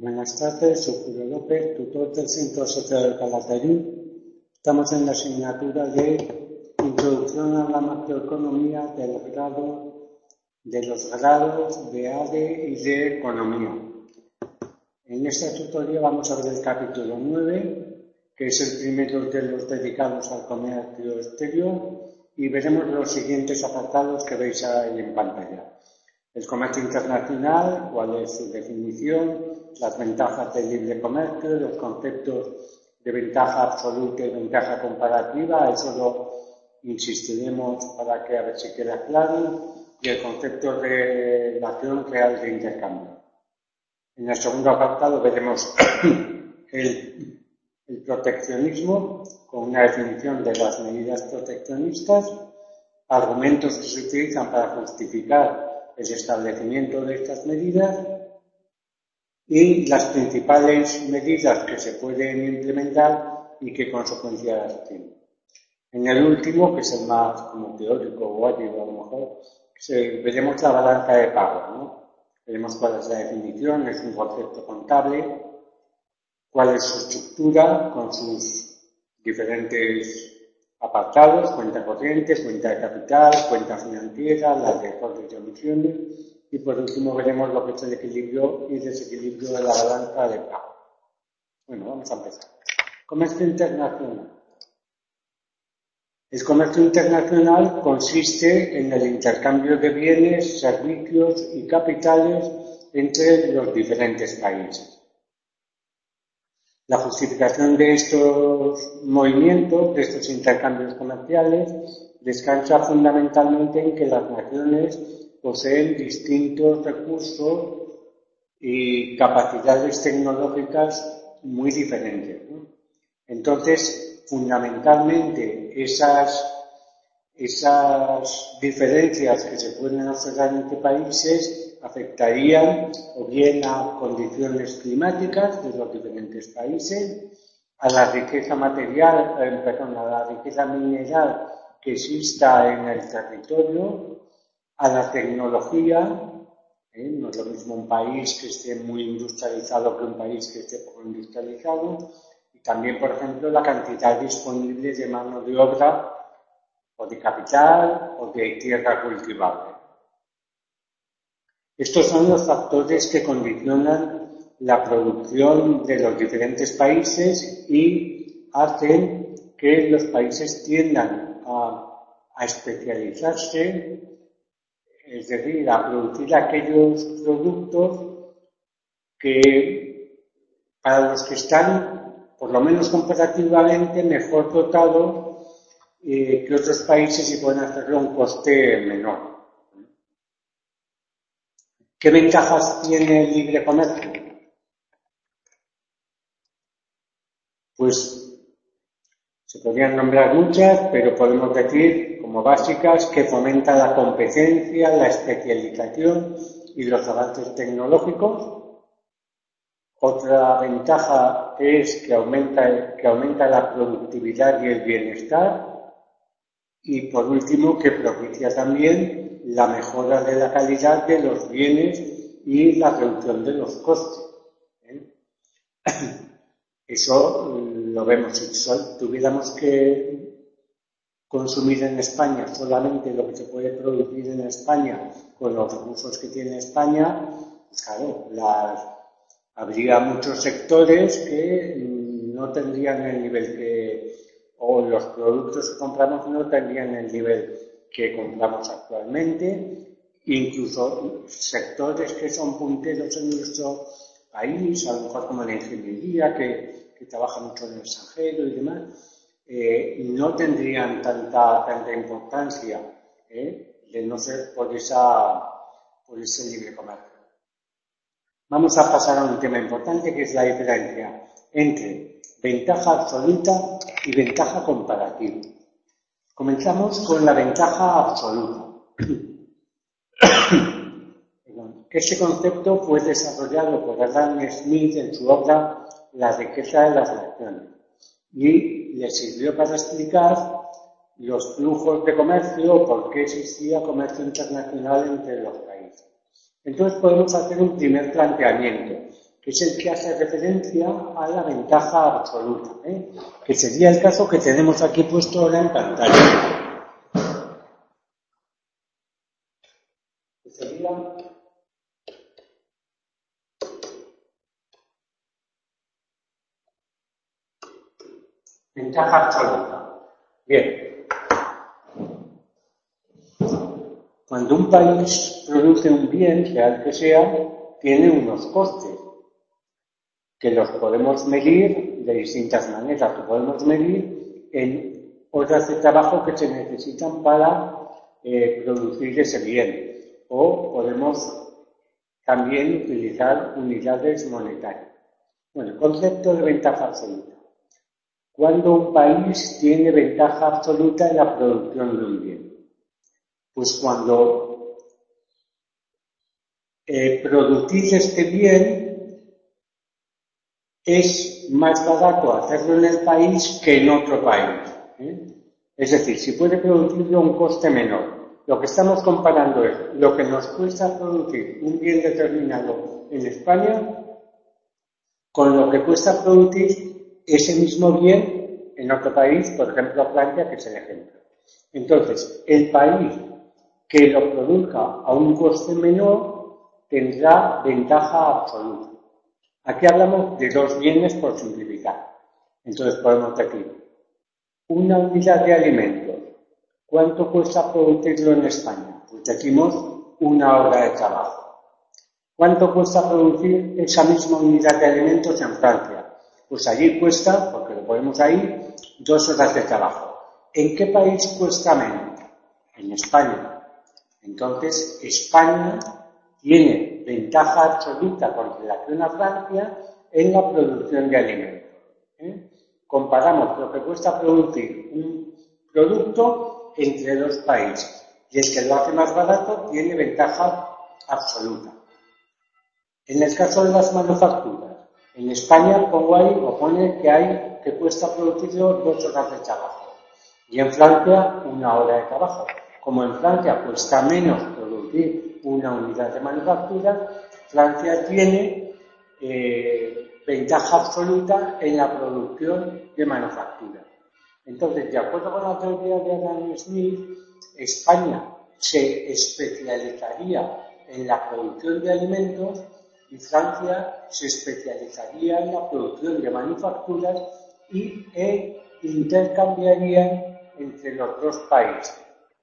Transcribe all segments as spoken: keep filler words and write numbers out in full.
Buenas tardes, soy Julio López, tutor del Centro Social de Calatayud. Estamos en la asignatura de Introducción a la Macroeconomía del grado, de los grados de A D E y de Economía. En esta tutoría vamos a ver el capítulo nueve, que es el primero de los dedicados al comercio exterior, y veremos los siguientes apartados que veis ahí en pantalla. El comercio internacional, cuál es su definición, las ventajas del libre comercio, los conceptos de ventaja absoluta y ventaja comparativa, eso lo insistiremos para que a ver si queda claro, y el concepto de relación real de intercambio. En el segundo apartado veremos el, el proteccionismo, con una definición de las medidas proteccionistas, argumentos que se utilizan para justificar el establecimiento de estas medidas y las principales medidas que se pueden implementar y qué consecuencias tienen. En el último, que es el más como teórico o árido a lo mejor, se, veremos la balanza de pago, ¿no? Veremos cuál es la definición, es un concepto contable, cuál es su estructura con sus diferentes apartados, cuenta corriente, cuenta de capital, cuenta financiera, las de costes y omisiones, y por último veremos lo que es el equilibrio y desequilibrio de la balanza de pago. Bueno, vamos a empezar. Comercio internacional. El comercio internacional consiste en el intercambio de bienes, servicios y capitales entre los diferentes países. La justificación de estos movimientos, de estos intercambios comerciales, descansa fundamentalmente en que las naciones poseen distintos recursos y capacidades tecnológicas muy diferentes, ¿no? Entonces, fundamentalmente, esas, esas diferencias que se pueden observar entre países afectarían o bien a condiciones climáticas de los diferentes países, a la riqueza material, eh, perdón, a la riqueza mineral que exista en el territorio, a la tecnología, ¿eh? No es lo mismo un país que esté muy industrializado que un país que esté poco industrializado, y también, por ejemplo, la cantidad disponible de mano de obra o de capital o de tierra cultivable. Estos son los factores que condicionan la producción de los diferentes países y hacen que los países tiendan a, a especializarse, es decir, a producir aquellos productos que para los que están, por lo menos comparativamente, mejor dotados eh, que otros países y pueden hacerlo a un coste menor. ¿Qué ventajas tiene el libre comercio? Pues se podrían nombrar muchas, pero podemos decir como básicas que fomenta la competencia, la especialización y los avances tecnológicos. Otra ventaja es que aumenta, que aumenta la productividad y el bienestar. Y por último, que propicia también la mejora de la calidad de los bienes y la reducción de los costes. ¿eh? Eso lo vemos. Si tuviéramos que consumir en España solamente lo que se puede producir en España con los recursos que tiene España, pues claro, las, habría muchos sectores que no tendrían el nivel que, o los productos que compramos no tendrían el nivel que compramos actualmente, incluso sectores que son punteros en nuestro país, a lo mejor como la ingeniería, que, que trabaja mucho en el extranjero y demás, eh, no tendrían tanta, tanta importancia, eh, de no ser por, esa, por ese libre comercio. Vamos a pasar a un tema importante que es la diferencia entre ventaja absoluta y ventaja comparativa. Comenzamos con la ventaja absoluta. Este concepto fue desarrollado por Adam Smith en su obra La riqueza de las naciones y le sirvió para explicar los flujos de comercio o por qué existía comercio internacional entre los países. Entonces podemos hacer un primer planteamiento, que es el que hace referencia a la ventaja absoluta, ¿eh? Que sería el caso que tenemos aquí puesto ahora en pantalla. Que sería ventaja absoluta. Bien. Cuando un país produce un bien, sea el que sea, tiene unos costes que los podemos medir de distintas maneras. Lo podemos medir en horas de trabajo que se necesitan para eh, producir ese bien. O podemos también utilizar unidades monetarias. Bueno, el concepto de ventaja absoluta. ¿Cuándo un país tiene ventaja absoluta en la producción de un bien? Pues cuando eh, producir este bien es más barato hacerlo en el país que en otro país, ¿eh? Es decir, si puede producirlo a un coste menor. Lo que estamos comparando es lo que nos cuesta producir un bien determinado en España con lo que cuesta producir ese mismo bien en otro país, por ejemplo Francia, que es el ejemplo. Entonces, el país que lo produzca a un coste menor tendrá ventaja absoluta. Aquí hablamos de dos bienes por simplificar. Entonces podemos decir, una unidad de alimentos, ¿cuánto cuesta producirlo en España? Pues decimos una hora de trabajo. ¿Cuánto cuesta producir esa misma unidad de alimentos en Francia? Pues allí cuesta, porque lo ponemos ahí, dos horas de trabajo. ¿En qué país cuesta menos? En España. Entonces, España tiene ventaja absoluta con relación a Francia en la producción de alimentos, ¿eh? Comparamos lo que cuesta producir un producto entre dos países y el que lo hace más barato tiene ventaja absoluta. En el caso de las manufacturas, en España pongo ahí, o pone que hay que cuesta producirlo dos horas de trabajo y en Francia una hora de trabajo. Como en Francia cuesta menos producir una unidad de manufactura, Francia tiene eh, ventaja absoluta en la producción de manufactura. Entonces, de acuerdo con la teoría de Adam Smith, España se especializaría en la producción de alimentos y Francia se especializaría en la producción de manufacturas y e intercambiarían entre los dos países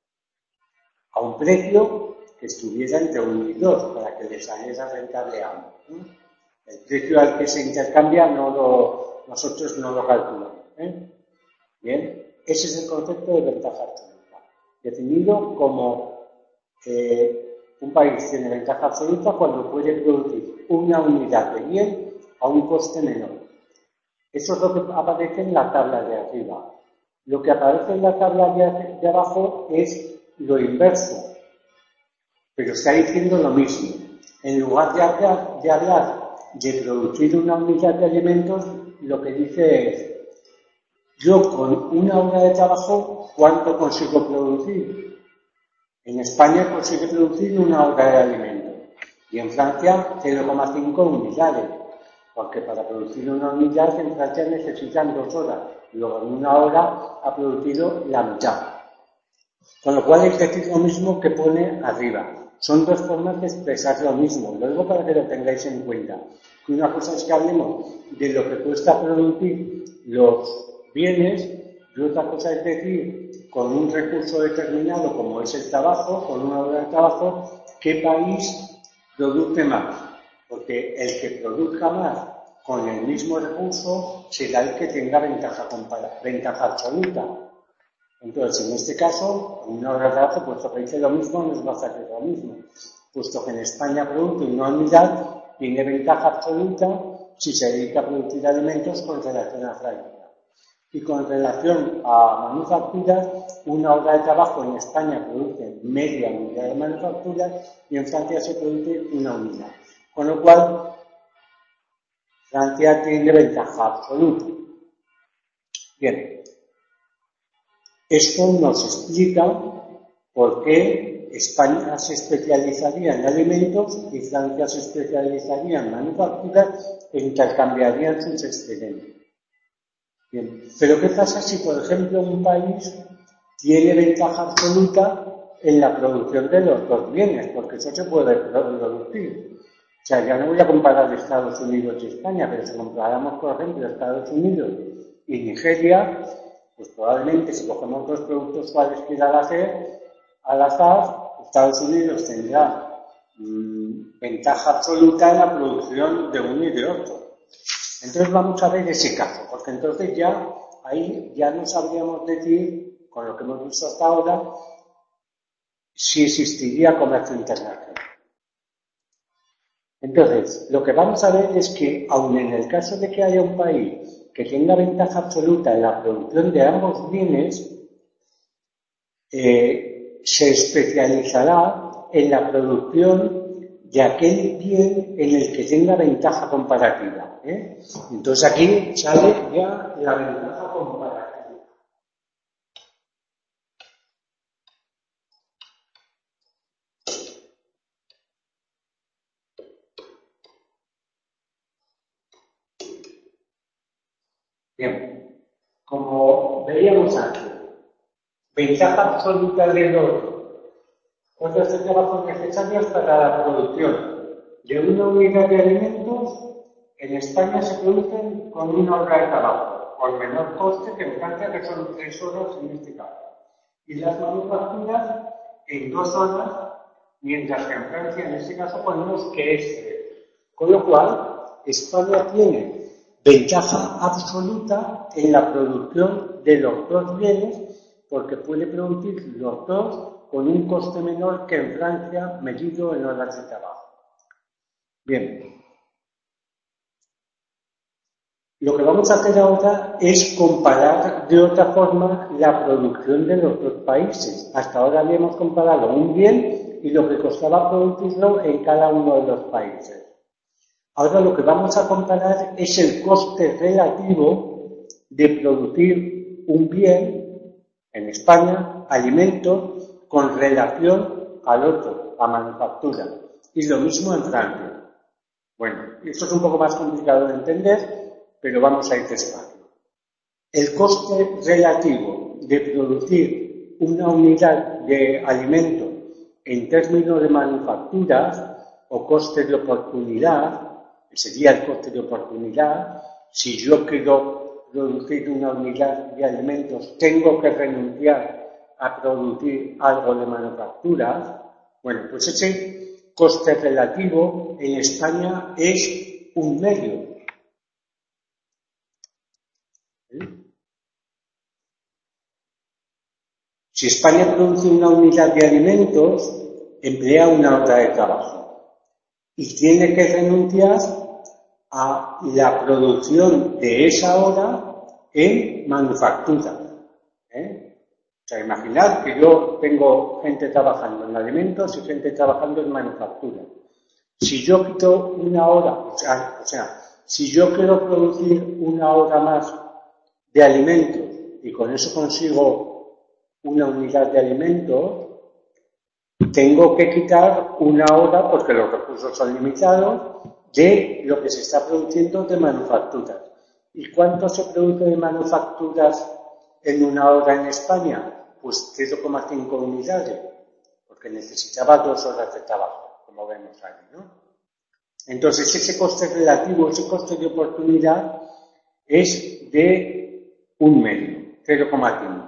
a un precio que estuviera entre uno y dos para que les saliera rentable a ambos, ¿eh? El precio al que se intercambia no lo, nosotros no lo calculamos, ¿eh? Bien, ese es el concepto de ventaja absoluta, definido como eh, un país tiene ventaja absoluta cuando puede producir una unidad de bien a un coste menor. Eso es lo que aparece en la tabla de arriba. Lo que aparece en la tabla de, de abajo es lo inverso, pero está diciendo lo mismo. En lugar de hablar, de hablar de producir una unidad de alimentos, lo que dice es, yo con una hora de trabajo, ¿cuánto consigo producir? En España consigue producir una hora de alimentos y en Francia cero coma cinco unidades, porque para producir una unidad en Francia necesitan dos horas, luego en una hora ha producido la mitad. Con lo cual hay que decir lo mismo que pone arriba. Son dos formas de expresar lo mismo. Lo digo para que lo tengáis en cuenta. Que una cosa es que hablemos de lo que cuesta producir los bienes y otra cosa es decir, con un recurso determinado como es el trabajo, con una hora de trabajo, qué país produce más. Porque el que produzca más con el mismo recurso será el que tenga ventaja, ventaja absoluta. Entonces, en este caso, una hora de trabajo, puesto que dice lo mismo, nos va a hacer lo mismo. Puesto que en España produce una unidad, tiene ventaja absoluta si se dedica a producir alimentos con relación a Francia. Y con relación a manufacturas, una hora de trabajo en España produce media unidad de manufacturas y en Francia se produce una unidad. Con lo cual, Francia tiene ventaja absoluta. Bien. Esto nos explica por qué España se especializaría en alimentos y Francia se especializaría en manufacturas e intercambiarían sus excedentes. Bien, pero ¿qué pasa si, por ejemplo, un país tiene ventaja absoluta en la producción de los dos bienes? Porque eso se puede producir. O sea, ya no voy a comparar Estados Unidos y España, pero si comparamos, por ejemplo, Estados Unidos y Nigeria, pues probablemente si cogemos dos productos cualesquiera al hacer, al azar, Estados Unidos tendrá mmm, ventaja absoluta en la producción de uno y de otro. Entonces vamos a ver ese caso, porque entonces ya ahí ya no sabríamos decir, con lo que hemos visto hasta ahora, si existiría comercio internacional. Entonces, lo que vamos a ver es que, aun en el caso de que haya un país que tenga ventaja absoluta en la producción de ambos bienes, eh, se especializará en la producción de aquel bien en el que tenga ventaja comparativa. ¿eh? Entonces aquí sale ya la ventaja comparativa. Bien, como veíamos antes, ventaja absoluta del otro. ¿Cuántos de trabajos necesarios para la producción de una unidad de alimentos? En España se producen con una hora de trabajo, con menor coste que en Francia, que son tres horas en este caso. Y las manufacturas en dos horas, mientras que en Francia, en este caso, ponemos que es tres. Con lo cual, España tiene ventaja absoluta en la producción de los dos bienes, porque puede producir los dos con un coste menor que en Francia medido en horas de trabajo. Bien. Lo que vamos a hacer ahora es comparar de otra forma la producción de los dos países. Hasta ahora habíamos comparado un bien y lo que costaba producirlo en cada uno de los países. Ahora lo que vamos a comparar es el coste relativo de producir un bien, en España, alimentos, con relación al otro, a manufactura. Y lo mismo en Francia. Bueno, esto es un poco más complicado de entender, pero vamos a ir despacio. El coste relativo de producir una unidad de alimento en términos de manufacturas o coste de oportunidad, que sería el coste de oportunidad, si yo quiero producir una unidad de alimentos, tengo que renunciar a producir algo de manufacturas. Bueno, pues ese coste relativo en España es un medio. Si España produce una unidad de alimentos, emplea una hora de trabajo y tiene que renunciar a la producción de esa hora en manufactura. ¿eh? O sea, imaginad que yo tengo gente trabajando en alimentos y gente trabajando en manufactura. Si yo quito una hora, o sea, o sea, si yo quiero producir una hora más de alimentos y con eso consigo una unidad de alimentos, tengo que quitar una hora, porque los recursos son limitados, de lo que se está produciendo de manufacturas. ¿Y cuánto se produce de manufacturas en una hora en España? Pues cero coma cinco unidades, porque necesitaba dos horas de trabajo, como vemos ahí, ¿no? Entonces, ese coste relativo, ese coste de oportunidad, es de un medio, cero coma cinco.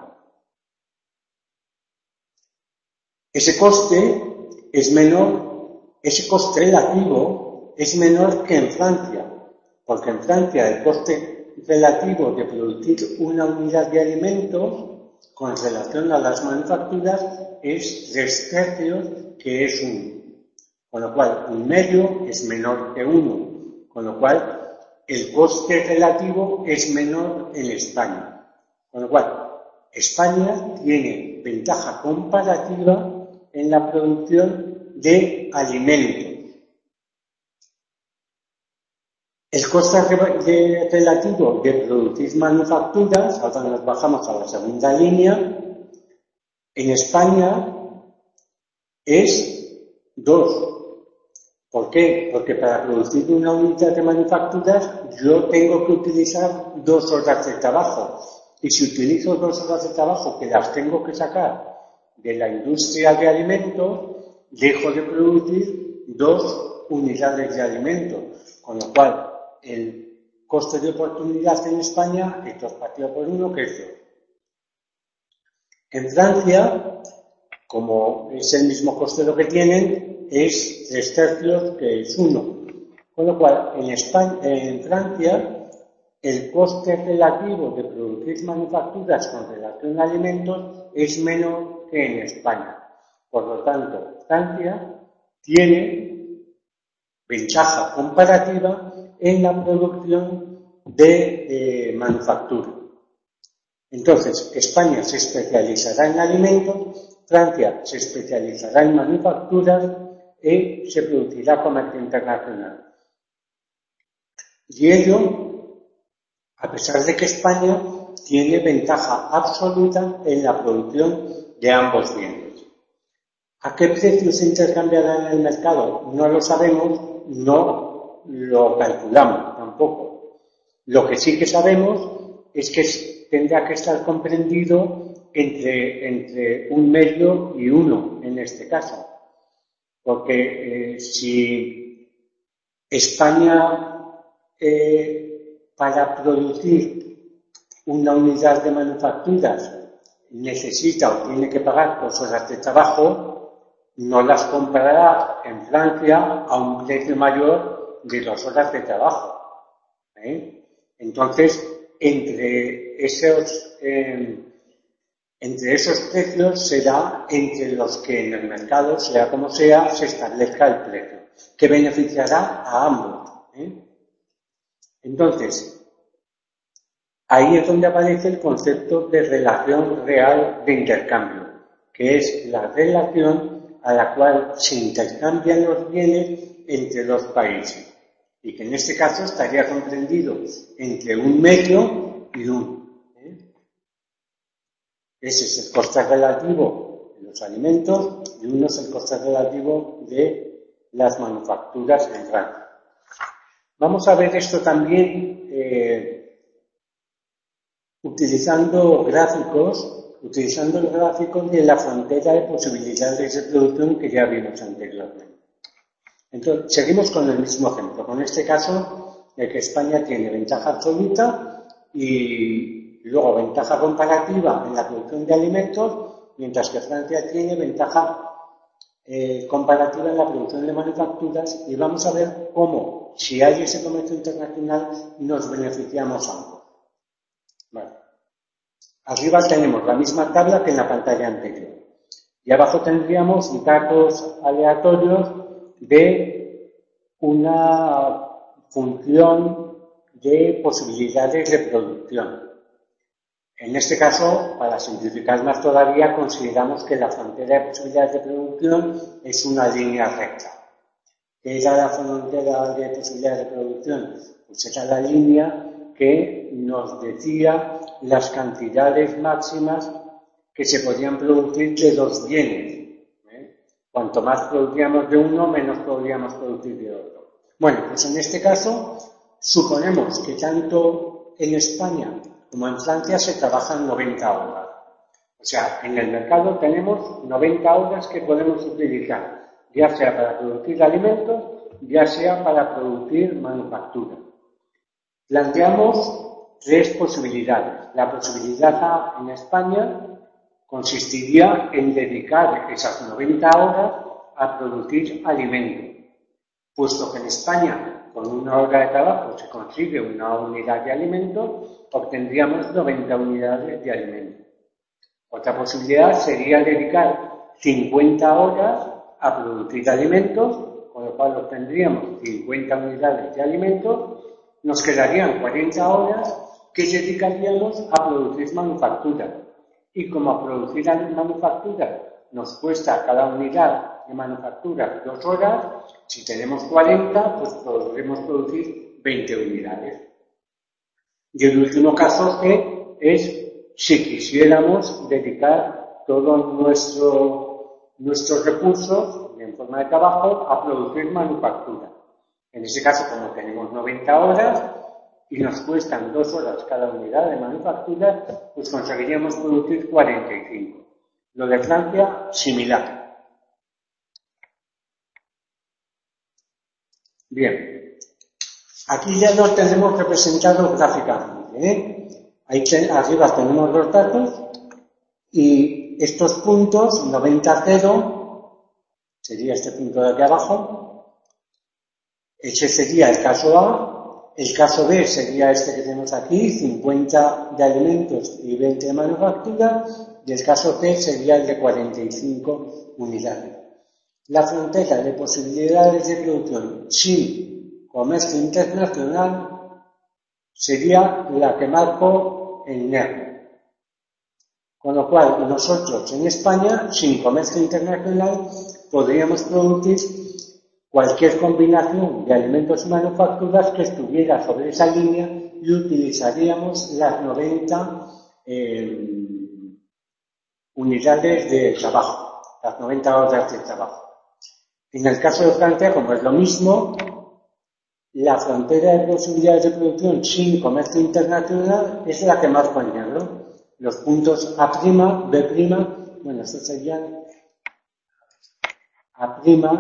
Ese coste es menor, ese coste relativo es menor que en Francia, porque en Francia el coste relativo de producir una unidad de alimentos con relación a las manufacturas es tres tercios, que es uno. Con lo cual, un medio es menor que uno, con lo cual el coste relativo es menor en España. Con lo cual, España tiene ventaja comparativa en la producción de alimentos. El coste de, relativo de producir manufacturas, ahora nos bajamos a la segunda línea, en España es dos. ¿Por qué? Porque para producir una unidad de manufacturas yo tengo que utilizar dos horas de trabajo. Y si utilizo dos horas de trabajo que las tengo que sacar de la industria de alimentos, dejo de producir dos unidades de alimentos. Con lo cual, el coste de oportunidad en España es dos partido por uno, que es dos. En Francia, como es el mismo coste lo que tienen, es tres tercios, que es uno. Con lo cual, en, España, en Francia, el coste relativo de producir manufacturas con relación a alimentos es menor que en España. Por lo tanto, Francia tiene ventaja comparativa en la producción de eh, manufactura. Entonces, España se especializará en alimentos, Francia se especializará en manufacturas y se producirá comercio internacional. Y ello, a pesar de que España tiene ventaja absoluta en la producción de ambos bienes. ¿A qué precio se intercambiará en el mercado? No lo sabemos, no lo calculamos tampoco. Lo que sí que sabemos es que tendrá que estar comprendido entre, entre un medio y uno, en este caso. Porque eh, si España, eh, para producir una unidad de manufacturas, necesita o tiene que pagar dos horas de trabajo, no las comprará en Francia a un precio mayor de dos horas de trabajo. ¿eh? Entonces, entre esos, eh, entre esos precios será entre los que en el mercado, sea como sea, se establezca el precio, que beneficiará a ambos. ¿eh? Entonces, ahí es donde aparece el concepto de relación real de intercambio, que es la relación a la cual se intercambian los bienes entre dos países, y que en este caso estaría comprendido entre un medio y uno. ¿eh? Ese es el coste relativo de los alimentos y uno es el coste relativo de las manufacturas en Francia. Vamos a ver esto también eh, utilizando gráficos, utilizando el gráfico de la frontera de posibilidades de producción que ya vimos anteriormente. Entonces, seguimos con el mismo ejemplo, con este caso de que España tiene ventaja absoluta y luego ventaja comparativa en la producción de alimentos, mientras que Francia tiene ventaja eh, comparativa en la producción de manufacturas, y vamos a ver cómo, si hay ese comercio internacional, nos beneficiamos ambos. Vale. Arriba tenemos la misma tabla que en la pantalla anterior. Y abajo tendríamos datos aleatorios de una función de posibilidades de producción. En este caso, para simplificar más todavía, consideramos que la frontera de posibilidades de producción es una línea recta. ¿Qué era la frontera de posibilidades de producción? Pues era la línea que nos decía las cantidades máximas que se podían producir de dos bienes. ¿eh? Cuanto más producíamos de uno, menos podríamos producir de otro. Bueno, pues en este caso, suponemos que tanto en España como en Francia se trabajan noventa horas. O sea, en el mercado tenemos noventa horas que podemos utilizar, ya sea para producir alimentos, ya sea para producir manufactura. Planteamos tres posibilidades. La posibilidad A en España consistiría en dedicar esas noventa horas a producir alimentos, puesto que en España, con una hora de trabajo se consigue una unidad de alimentos, obtendríamos noventa unidades de alimentos. Otra posibilidad sería dedicar cincuenta horas a producir alimentos, con lo cual obtendríamos cincuenta unidades de alimentos. Nos quedarían cuarenta horas que dedicaríamos a producir manufactura. Y como a producir manufactura nos cuesta cada unidad de manufactura dos horas, si tenemos cuarenta, pues podremos producir veinte unidades. Y el último caso que es si quisiéramos dedicar todo nuestro nuestros recursos en forma de trabajo a producir manufactura. En ese caso, como tenemos noventa horas y nos cuestan dos horas cada unidad de manufactura, pues conseguiríamos producir cuarenta y cinco. Lo de Francia, similar. Bien, aquí ya lo tenemos representado gráficamente, ¿eh? Ahí ten, arriba tenemos los datos y estos puntos, noventa cero, sería este punto de aquí abajo, ese sería el caso A, el caso B sería este que tenemos aquí, cincuenta de alimentos y veinte de manufactura, y el caso C sería el de cuarenta y cinco unidades. La frontera de posibilidades de producción sin comercio internacional sería la que marco en negro. Con lo cual, nosotros en España, sin comercio internacional, podríamos producir cualquier combinación de alimentos y manufacturas que estuviera sobre esa línea y utilizaríamos las noventa eh, unidades de trabajo, las noventa horas de trabajo. En el caso de Francia, como es lo mismo, la frontera de posibilidades de producción sin comercio internacional es la que marco en negro. Los puntos A', B', bueno, estos serían A',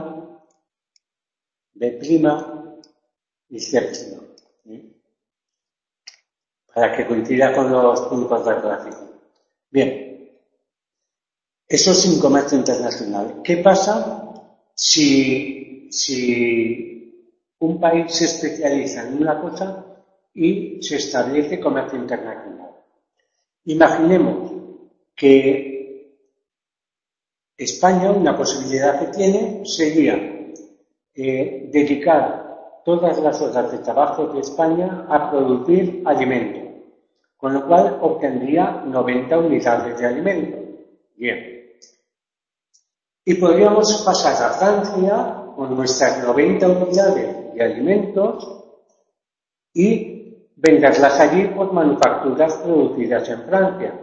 B' y C', ¿sí? Para que coincida con los puntos del gráfico. Bien, eso sin comercio internacional. ¿Qué pasa si, si un país se especializa en una cosa y se establece comercio internacional? Imaginemos que España, una posibilidad que tiene, sería eh, dedicar todas las horas de trabajo de España a producir alimento, con lo cual obtendría noventa unidades de alimento. Bien. Y podríamos pasar a Francia con nuestras noventa unidades de alimentos y venderlas allí por manufacturas producidas en Francia.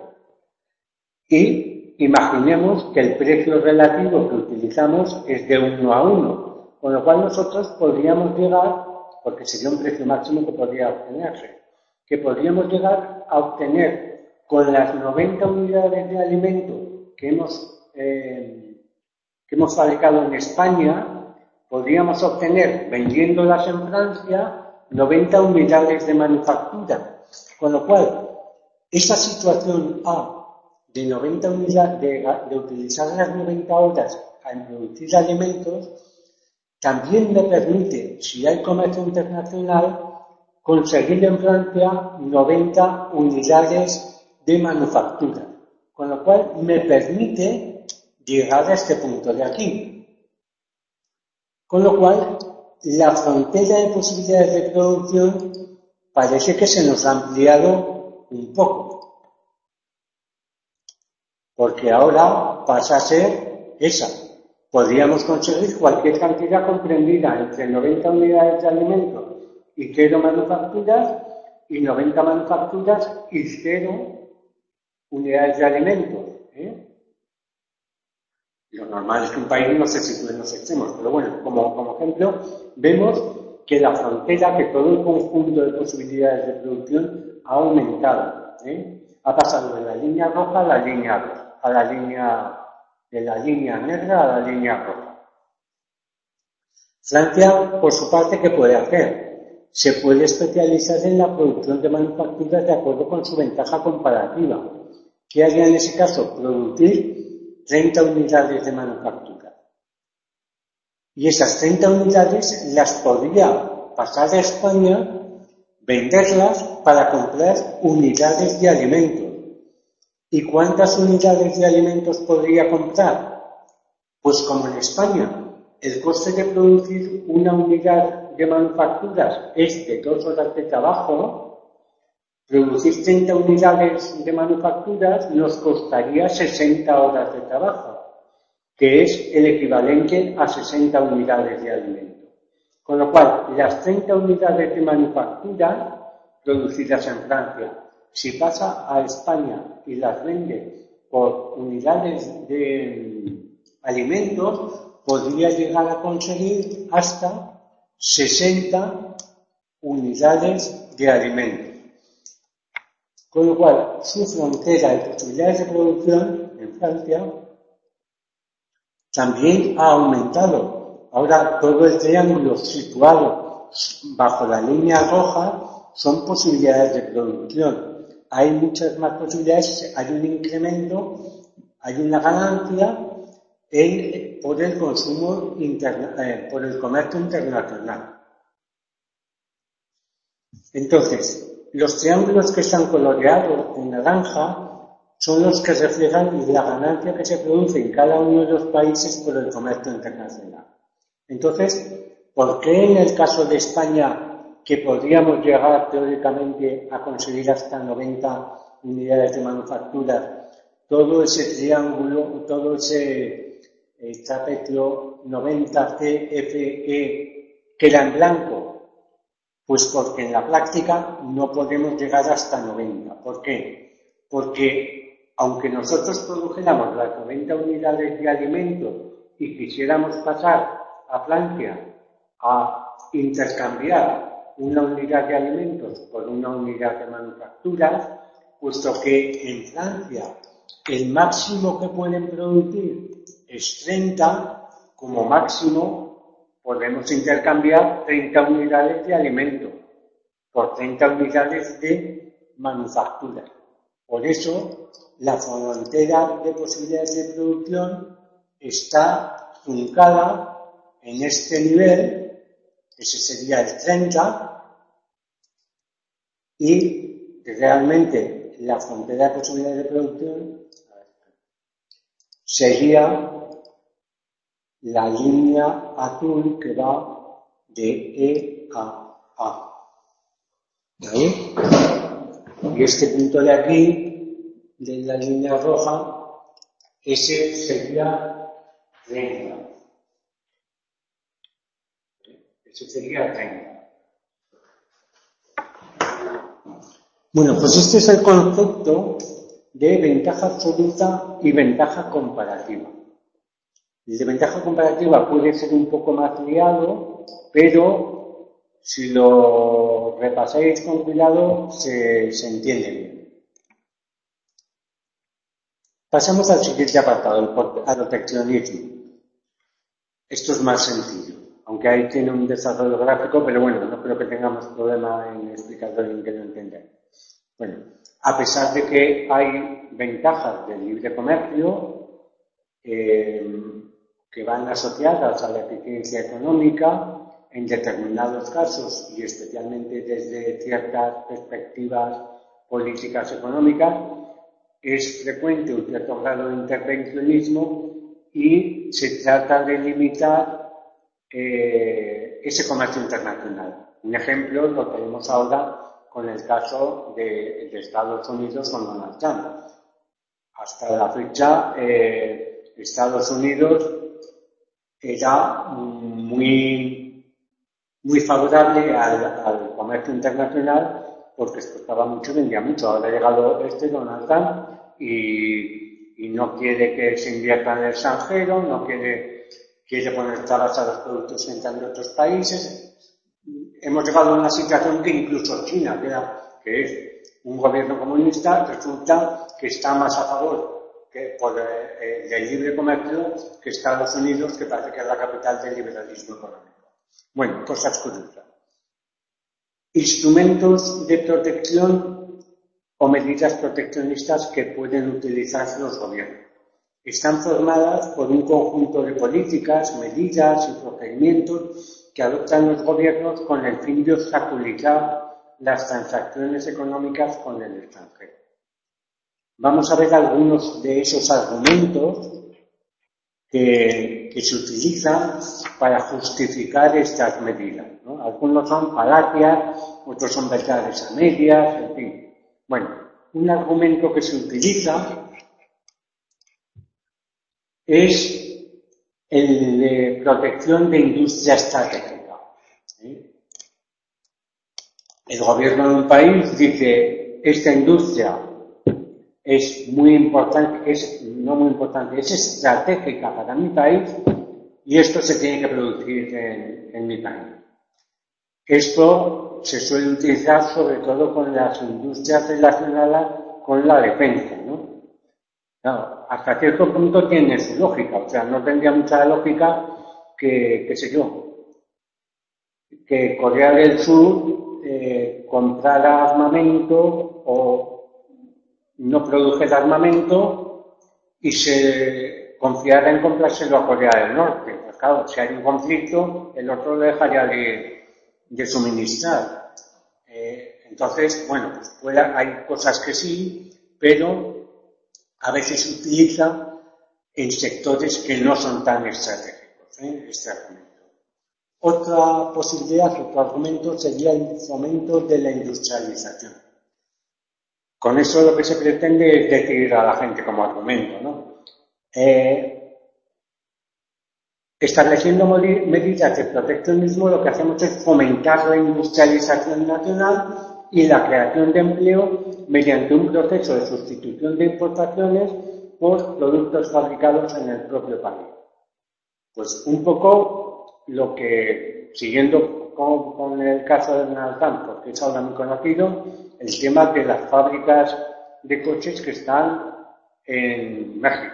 Y imaginemos que el precio relativo que utilizamos es de uno a uno, con lo cual nosotros podríamos llegar, porque sería un precio máximo que podría obtenerse, que podríamos llegar a obtener con las noventa unidades de alimento que hemos, eh, que hemos fabricado en España, podríamos obtener, vendiéndolas en Francia, noventa unidades de manufactura, con lo cual esa situación A de noventa unidades, de, de utilizar las noventa horas en producir alimentos, también me permite, si hay comercio internacional, conseguir en Francia noventa unidades de manufactura, con lo cual me permite llegar a este punto de aquí. Con lo cual, la frontera de posibilidades de producción parece que se nos ha ampliado un poco, porque ahora pasa a ser esa. Podríamos conseguir cualquier cantidad comprendida entre noventa unidades de alimentos y cero manufacturas, y noventa manufacturas y cero unidades de alimentos, ¿eh? Lo normal es que un país no se sitúe en los extremos, pero bueno, como, como ejemplo, vemos que la frontera, que todo el conjunto de posibilidades de producción ha aumentado, ¿eh? Ha pasado de la línea roja a la línea, a la línea, de la línea negra a la línea roja. Francia, por su parte, ¿qué puede hacer? Se puede especializar en la producción de manufacturas de acuerdo con su ventaja comparativa. ¿Qué haría en ese caso? Producir treinta unidades de manufactura. Y esas treinta unidades las podría pasar a España, venderlas para comprar unidades de alimentos. ¿Y cuántas unidades de alimentos podría comprar? Pues como en España el coste de producir una unidad de manufacturas es de dos horas de trabajo, producir treinta unidades de manufacturas nos costaría sesenta horas de trabajo, que es el equivalente a sesenta unidades de alimento. Con lo cual, las treinta unidades de manufactura producidas en Francia, si pasa a España y las vende por unidades de alimentos, podría llegar a conseguir hasta sesenta unidades de alimento. Con lo cual, su frontera de posibilidades de producción en Francia también ha aumentado. Ahora, todo el triángulo situado bajo la línea roja son posibilidades de producción. Hay muchas más posibilidades, hay un incremento, hay una ganancia en, por el consumo interna, eh, por el comercio internacional. Entonces, los triángulos que están coloreados en naranja son los que reflejan la ganancia que se produce en cada uno de los países por el comercio internacional. Entonces, ¿por qué en el caso de España, que podríamos llegar teóricamente a conseguir hasta noventa unidades de manufactura, todo ese triángulo, todo ese eh, trapecio noventa C F E queda en blanco? Pues porque en la práctica no podemos llegar hasta noventa. ¿Por qué? Porque aunque nosotros produjéramos las noventa unidades de alimentos y quisiéramos pasar a Francia a intercambiar una unidad de alimentos por una unidad de manufacturas, puesto que en Francia el máximo que pueden producir es treinta, como máximo podemos intercambiar treinta unidades de alimentos por treinta unidades de manufactura. Por eso, la frontera de posibilidades de producción está truncada en este nivel, ese sería el treinta, y realmente la frontera de posibilidades de producción sería la línea azul que va de E a A. ¿Vale? Y este punto de aquí, de la línea roja, ese sería treinta. Ese sería treinta. Bueno, pues este es el concepto de ventaja absoluta y ventaja comparativa. El de ventaja comparativa puede ser un poco más liado, pero si lo repasáis con cuidado, se, se entiende bien. Pasamos al siguiente apartado, al proteccionismo. Esto es más sencillo, aunque ahí tiene un desarrollo gráfico, pero bueno, no creo que tengamos problema en explicarlo y en que lo entendáis. Bueno, a pesar de que hay ventajas del libre comercio eh, que van asociadas a la eficiencia económica, en determinados casos y especialmente desde ciertas perspectivas políticas económicas, es frecuente un cierto grado de intervencionismo y se trata de limitar eh, ese comercio internacional. Un ejemplo lo tenemos ahora con el caso de, de Estados Unidos con Donald Trump. Hasta la fecha, eh, Estados Unidos era muy muy favorable al, al comercio internacional porque exportaba mucho y vendía mucho. Ahora ha llegado este Donald Trump y, y no quiere que se invierta en el extranjero, no quiere, quiere poner trabas a los productos que entran de otros países. Hemos llegado a una situación que incluso China, que, era, que es un gobierno comunista, resulta que está más a favor que por eh, del libre comercio que Estados Unidos, que parece que es la capital del liberalismo económico. Bueno, cosas curiosas. Instrumentos de protección o medidas proteccionistas que pueden utilizar los gobiernos. Están formadas por un conjunto de políticas, medidas y procedimientos que adoptan los gobiernos con el fin de obstaculizar las transacciones económicas con el extranjero. Vamos a ver algunos de esos argumentos que, que se utilizan para justificar estas medidas, ¿no? Algunos son falacias, otros son verdades a medias, en fin. Bueno, un argumento que se utiliza es el de protección de industria estratégica. ¿Sí? El gobierno de un país dice, esta industria es muy importante, es no muy importante, es estratégica para mi país y esto se tiene que producir en, en mi país. Esto se suele utilizar sobre todo con las industrias relacionadas con la defensa, ¿no? Claro, hasta cierto punto tiene su lógica, o sea, no tendría mucha lógica que, qué sé yo, que Corea del Sur eh, comprara armamento o no produjera armamento y se confiara en comprárselo a Corea del Norte. Pues claro, si hay un conflicto, el otro lo dejaría de, de suministrar. Eh, entonces, bueno, pues puede, hay cosas que sí, pero a veces se utiliza en sectores que no son tan estratégicos, ¿eh? Este argumento. Otra posibilidad, otro argumento sería el fomento de la industrialización. Con eso lo que se pretende es decir a la gente como argumento, ¿no? Eh, estableciendo medidas de proteccionismo, lo que hacemos es fomentar la industrialización nacional y la creación de empleo mediante un proceso de sustitución de importaciones por productos fabricados en el propio país. Pues un poco lo que, siguiendo con, con el caso de Donald Trump, porque es ahora muy conocido, el tema de las fábricas de coches que están en México.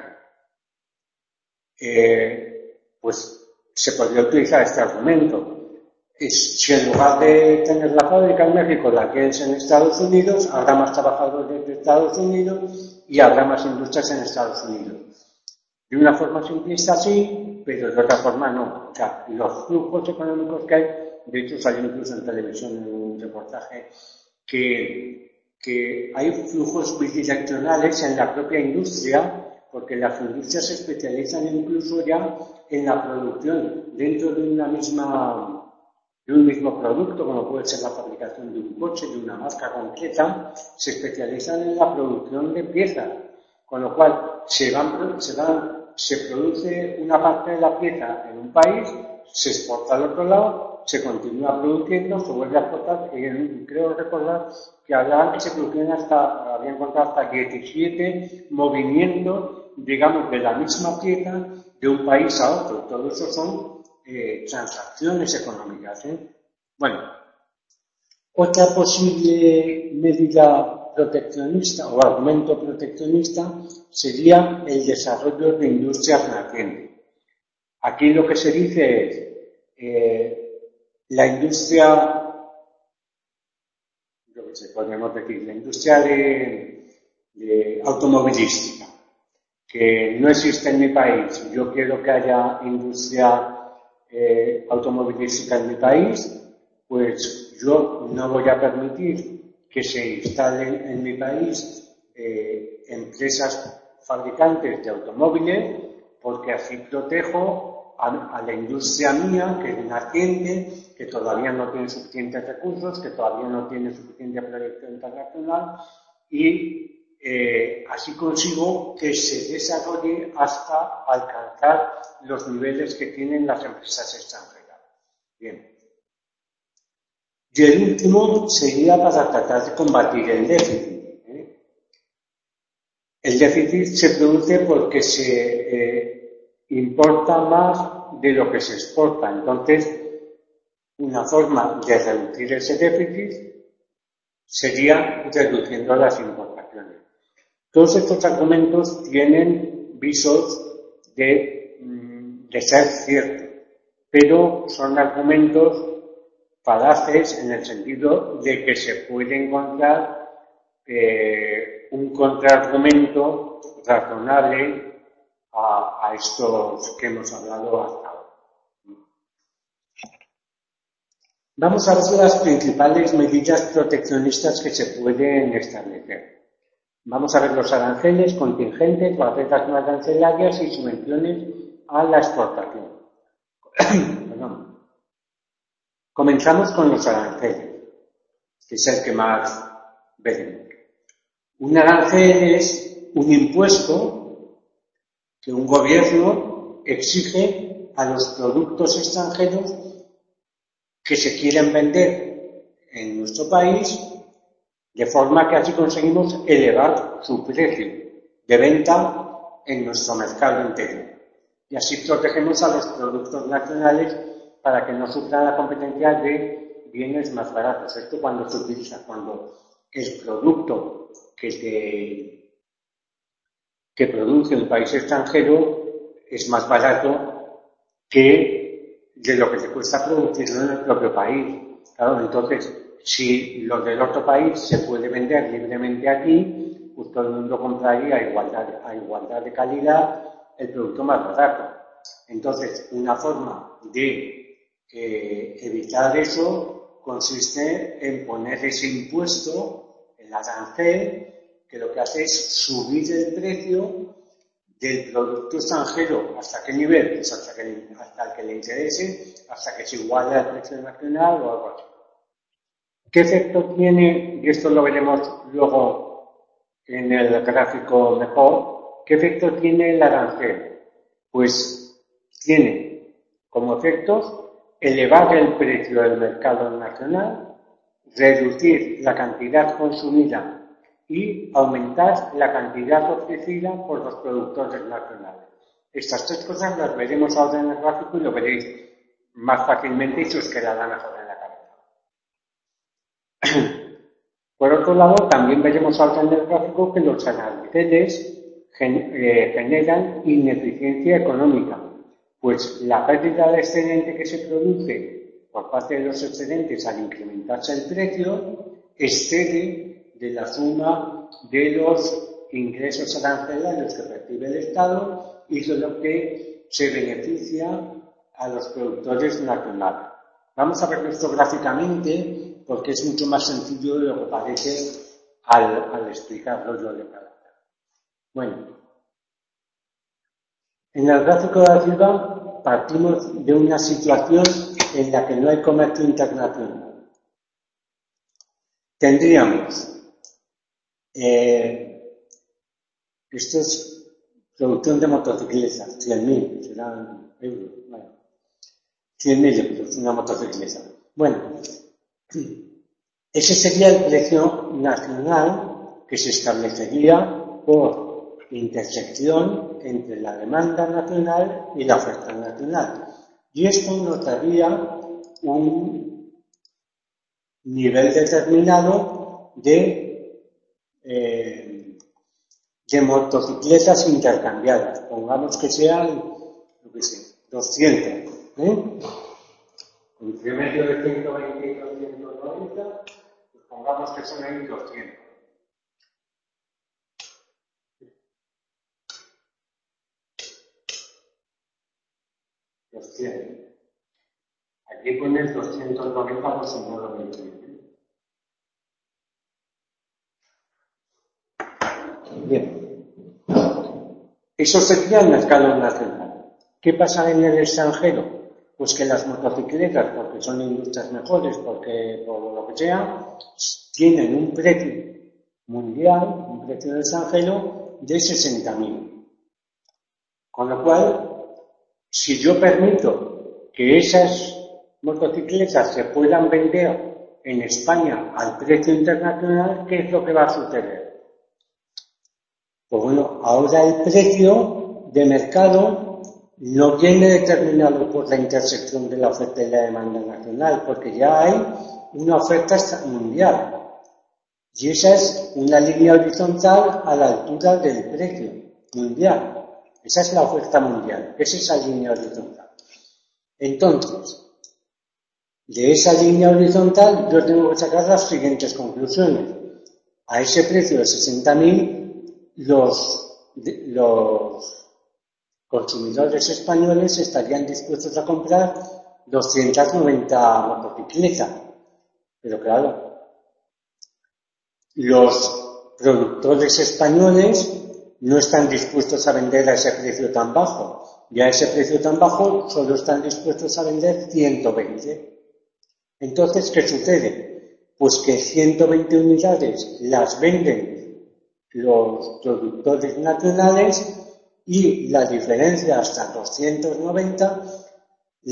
Eh, pues se podría utilizar este argumento. Es, si en lugar de tener la fábrica en México la tienes en Estados Unidos, habrá más trabajadores de Estados Unidos y habrá más industrias en Estados Unidos. De una forma simplista sí, pero de otra forma no. O sea, los flujos económicos que hay, de hecho salió incluso en televisión en un reportaje, que, que hay flujos bidireccionales en la propia industria, porque las industrias se especializan incluso ya en la producción dentro de una misma, de un mismo producto, como puede ser la fabricación de un coche, de una marca concreta, se especializan en la producción de piezas, con lo cual se van, se van, se produce una parte de la pieza en un país, se exporta al otro lado, se continúa produciendo, se vuelve a exportar, y creo recordar que hablaban que se producían hasta, habían contado hasta diecisiete movimientos, digamos, de la misma pieza de un país a otro. Todo eso son eh, transacciones económicas, ¿eh? Bueno, otra posible medida proteccionista o argumento proteccionista sería el desarrollo de industrias nacientes. Aquí lo que se dice es eh, la industria, lo que se podríamos decir, la industria de, de automovilística, que no existe en mi país. Yo quiero que haya industria eh, automovilística en mi país, pues yo no voy a permitir que se instalen en mi país eh, empresas fabricantes de automóviles, porque así protejo a, a la industria mía, que es naciente, que todavía no tiene suficientes recursos, que todavía no tiene suficiente proyección internacional, y eh, así consigo que se desarrolle hasta alcanzar los niveles que tienen las empresas extranjeras. Bien. Y el último sería para tratar de combatir el déficit. ¿eh? El déficit se produce porque se eh, importa más de lo que se exporta. Entonces, una forma de reducir ese déficit sería reduciendo las importaciones. Todos estos argumentos tienen visos de, de ser ciertos, pero son argumentos falaces en el sentido de que se puede encontrar eh, un contraargumento razonable a, a estos que hemos hablado hasta ahora. Vamos a ver las principales medidas proteccionistas que se pueden establecer. Vamos a ver los aranceles, contingentes, barreras no arancelarias y subvenciones a la exportación. Perdón. Comenzamos con los aranceles, que es el que más vemos. Un arancel es un impuesto que un gobierno exige a los productos extranjeros que se quieren vender en nuestro país De forma que así conseguimos elevar su precio de venta en nuestro mercado interior. Y así protegemos a los productos nacionales para que no sufran la competencia de bienes más baratos. Esto cuando se utiliza, cuando el producto que, te, que produce un país extranjero es más barato que de lo que te cuesta producirlo en el propio país. Claro, entonces, si lo del otro país se puede vender libremente aquí, pues todo el mundo compraría a igualdad, a igualdad de calidad el producto más barato. Entonces, una forma de eh, evitar eso consiste en poner ese impuesto, el arancel, que lo que hace es subir el precio del producto extranjero. ¿Hasta qué nivel? Pues hasta, que, hasta el que le interese, hasta que se iguale al precio nacional o algo así. ¿Qué efecto tiene? Y esto lo veremos luego en el gráfico mejor. ¿Qué efecto tiene el arancel? Pues tiene como efectos elevar el precio del mercado nacional, reducir la cantidad consumida y aumentar la cantidad ofrecida por los productores nacionales. Estas tres cosas las veremos ahora en el gráfico y lo veréis más fácilmente y se os quedará mejor en la cabeza. Por otro lado, también veremos ahora en el gráfico que los aranceles gen, eh, generan ineficiencia económica, pues la pérdida de excedente que se produce por parte de los excedentes al incrementarse el precio excede de la suma de los ingresos arancelarios que percibe el Estado y de lo que se beneficia a los productores nacionales. Vamos a ver esto gráficamente porque es mucho más sencillo de lo que parece al, al explicarlo yo de cada vez. Bueno, en el gráfico de arriba partimos de una situación en la que no hay comercio internacional. Tendríamos Eh, esto es producción de motocicletas, cien mil, serán euros, bueno, cien mil euros, una motocicleta. Bueno, ese sería el precio nacional que se establecería por intersección entre la demanda nacional y la oferta nacional. Y esto nos daría un nivel determinado de Eh, de motocicletas intercambiadas. Pongamos que sean, lo que sé, doscientas. ¿eh? Entre medio de ciento veinte y doscientos noventa, pues pongamos que son ahí doscientos. doscientos. Aquí pones doscientos noventa por si no lo veis. Bien. Eso sería el mercado nacional. ¿Qué pasa en el extranjero? Pues que las motocicletas, porque son industrias mejores, porque por lo que sea, tienen un precio mundial, un precio del extranjero de sesenta mil. Con lo cual, si yo permito que esas motocicletas se puedan vender en España al precio internacional, ¿qué es lo que va a suceder? Pues bueno, ahora el precio de mercado no viene determinado por la intersección de la oferta y la demanda nacional, porque ya hay una oferta mundial. Y esa es una línea horizontal a la altura del precio mundial. Esa es la oferta mundial, es esa línea horizontal. Entonces, de esa línea horizontal yo tengo que sacar las siguientes conclusiones. A ese precio de sesenta mil, Los, los consumidores españoles estarían dispuestos a comprar doscientas noventa motocicletas. Pero claro, los productores españoles no están dispuestos a vender a ese precio tan bajo. Y a ese precio tan bajo solo están dispuestos a vender ciento veinte. Entonces, ¿qué sucede? Pues que ciento veinte unidades las venden los productores nacionales y la diferencia hasta doscientos noventa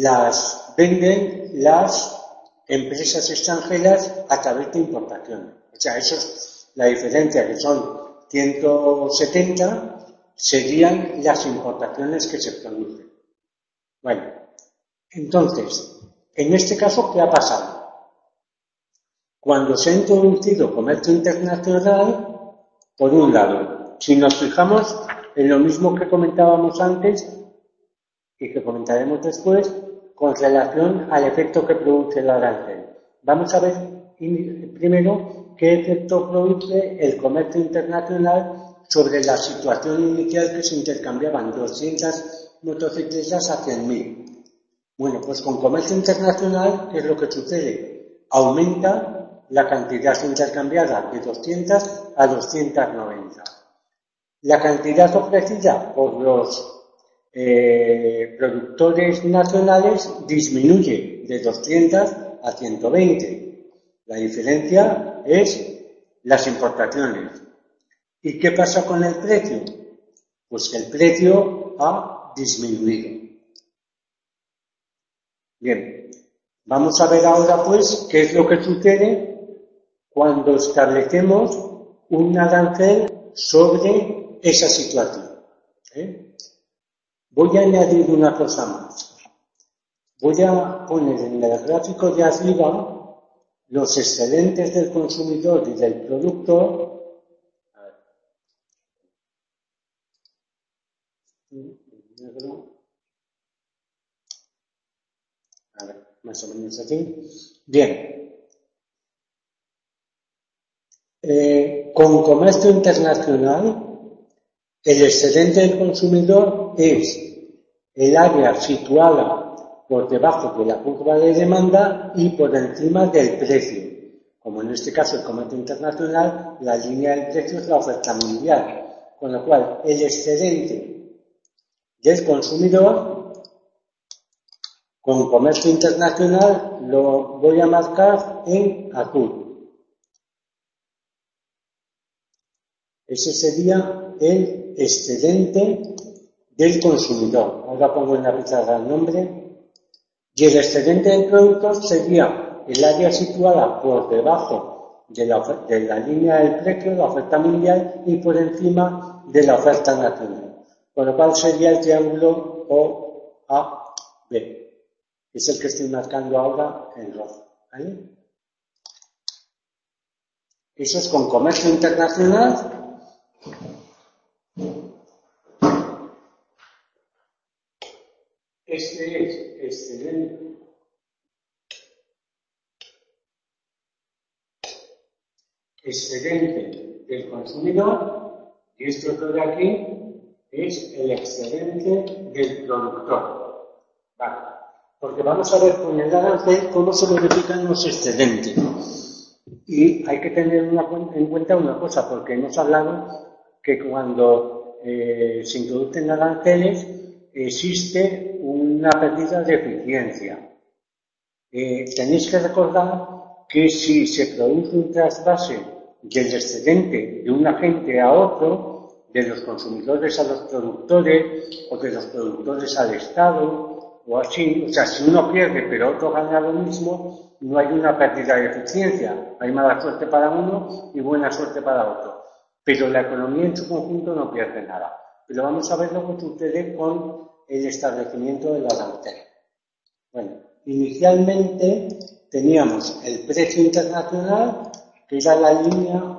las venden las empresas extranjeras a través de importación. O sea, eso es la diferencia, que son ciento setenta, serían las importaciones que se producen. Bueno, entonces, en este caso, ¿qué ha pasado? Cuando se ha introducido comercio internacional, por un lado, si nos fijamos en lo mismo que comentábamos antes y que comentaremos después, con relación al efecto que produce el arancel. Vamos a ver primero qué efecto produce el comercio internacional sobre la situación inicial que se intercambiaban doscientas motocicletas a cien mil. Bueno, pues con comercio internacional, ¿qué es lo que sucede? Aumenta la cantidad intercambiada de doscientas a doscientas noventa. La cantidad ofrecida por los eh, productores nacionales disminuye de doscientas a ciento veinte. La diferencia es las importaciones. ¿Y qué pasa con el precio? Pues que el precio ha disminuido. Bien, vamos a ver ahora pues qué es lo que sucede cuando establecemos un arancel sobre esa situación. ¿eh? Voy a añadir una cosa más. Voy a poner en el gráfico de arriba los excedentes del consumidor y del productor. A ver. A ver, más o menos así. Bien. Eh, con comercio internacional, el excedente del consumidor es el área situada por debajo de la curva de demanda y por encima del precio. Como en este caso el comercio internacional, la línea del precio es la oferta mundial. Con lo cual, el excedente del consumidor con comercio internacional lo voy a marcar en azul. Ese sería el excedente del consumidor. Ahora pongo en la pizarra el nombre. Y el excedente del productor sería el área situada por debajo de la, de la línea del precio, la oferta mundial, y por encima de la oferta nacional. Con lo cual sería el triángulo O A B. Es el que estoy marcando ahora en rojo. ¿Vale? Eso es con comercio internacional. Este es excedente excedente del consumidor y esto de aquí es el excedente del productor. Vale. Porque vamos a ver con el arancel cómo se verifican los excedentes. Y hay que tener una, en cuenta una cosa, porque hemos hablado que cuando eh, se introducen aranceles existe una pérdida de eficiencia. Eh, tenéis que recordar que si se produce un trasvase del excedente de un agente a otro, de los consumidores a los productores o de los productores al Estado o así, o sea, si uno pierde pero otro gana lo mismo, no hay una pérdida de eficiencia, hay mala suerte para uno y buena suerte para otro, pero la economía en su conjunto no pierde nada. Pero vamos a ver lo que sucede con el establecimiento del arancel. Bueno, inicialmente teníamos el precio internacional, que era la línea,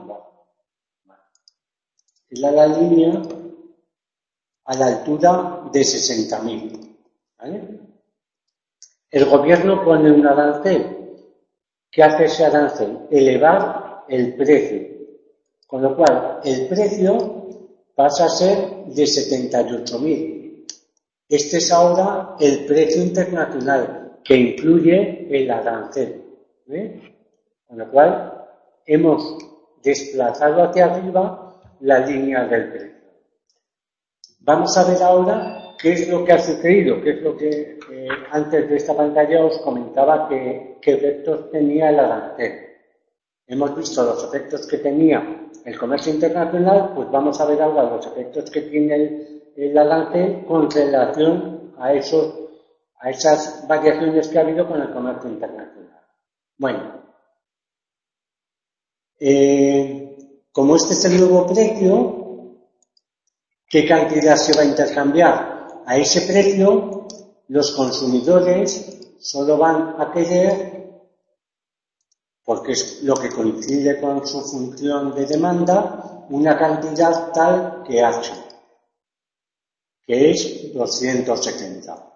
era la línea a la altura de sesenta mil. ¿Vale? El gobierno pone un arancel. ¿Qué hace ese arancel? Elevar el precio. Con lo cual, el precio pasa a ser de setenta y ocho mil. Este es ahora el precio internacional, que incluye el arancel. ¿eh? Con lo cual, hemos desplazado hacia arriba la línea del precio. Vamos a ver ahora qué es lo que ha sucedido, qué es lo que eh, antes de esta pantalla os comentaba que, qué efectos tenía el arancel. Hemos visto los efectos que tenía el comercio internacional, pues vamos a ver ahora los efectos que tiene el, el arancel con relación a, esos, a esas variaciones que ha habido con el comercio internacional. Bueno, Eh, como este es el nuevo precio, ¿qué cantidad se va a intercambiar? A ese precio, los consumidores solo van a querer, porque es lo que coincide con su función de demanda, una cantidad tal que H, que es doscientos setenta.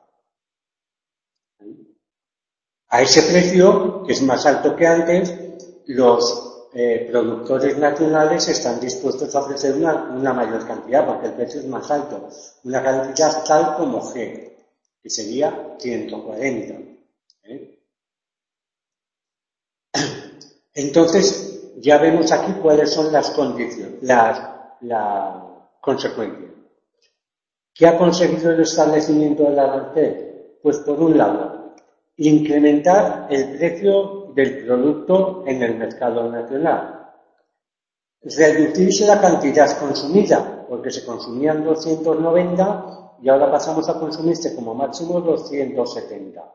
A ese precio, que es más alto que antes, los eh, productores nacionales están dispuestos a ofrecer una, una mayor cantidad, porque el precio es más alto. Una cantidad tal como G, que sería ciento cuarenta. ¿eh? Entonces, ya vemos aquí cuáles son las condiciones, las la consecuencias. ¿Qué ha conseguido el establecimiento del arancel? Pues por un lado, incrementar el precio del producto en el mercado nacional. Reducirse la cantidad consumida, porque se consumían doscientos noventa y ahora pasamos a consumirse como máximo doscientos setenta.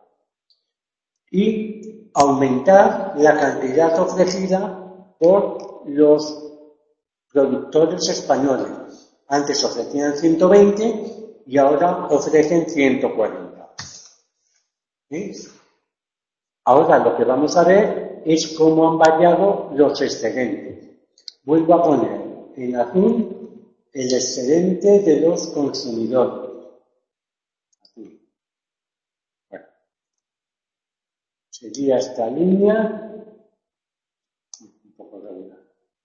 Y aumentar la cantidad ofrecida por los productores españoles. Antes ofrecían ciento veinte y ahora ofrecen ciento cuarenta. ¿Sí? Ahora lo que vamos a ver es cómo han variado los excedentes. Vuelvo a poner en azul el excedente de los consumidores. Azul. Bueno, sería esta línea, un poco regular.